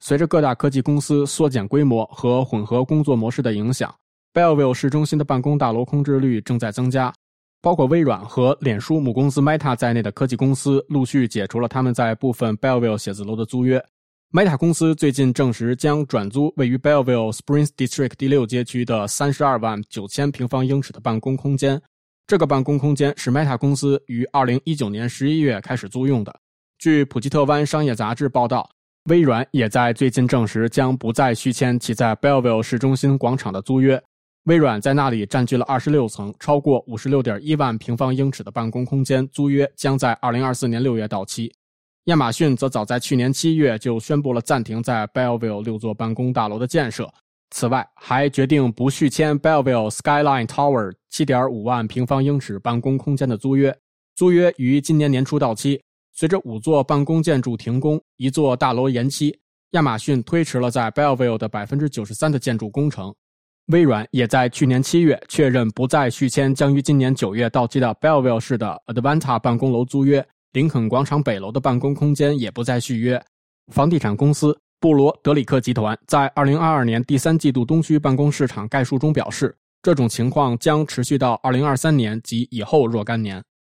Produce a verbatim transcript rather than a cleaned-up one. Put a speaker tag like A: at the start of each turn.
A: 随着各大科技公司缩减规模和混合工作模式的影响， Belleville 市中心的办公大楼空置率正在增加。包括微软和脸书母公司 Meta 在内的科技公司陆续解除了他们在部分 Belleville 写字楼的租约。Meta 公司最近证实将转租位于 Belleville Springs District 第六街区的三十二万九千平方英尺的办公空间。这个办公空间是 Meta 公司于二零一九年十一月开始租用的。据普吉特湾商业杂志报道，微软也在最近证实将不再续签其在 Belleville 市中心广场的租约。微软在那里占据了二十六层，超过 五十六点一万平方英尺的办公空间，租约将在二零二四年六月到期。亚马逊则早在去年七月就宣布了暂停在 Belleville 六座办公大楼的建设，此外还决定不续签 Belleville Skyline Tower 七点五万平方英尺办公空间的租约，租约于今年年初到期。随着五座办公建筑停工，一座大楼延期，亚马逊推迟了在 Belleville 的 百分之九十三 的建筑工程。微软也在去年七月确认不再续签将于今年九月到期的 Belleville 市的 Advanta 办公楼租约，林肯广场北楼的办公空间也不再续约。房地产公司布罗德里克集团在二零二二年第三季度东区办公市场概述中表示，这种情况将持续到二零二三年及以后若干年。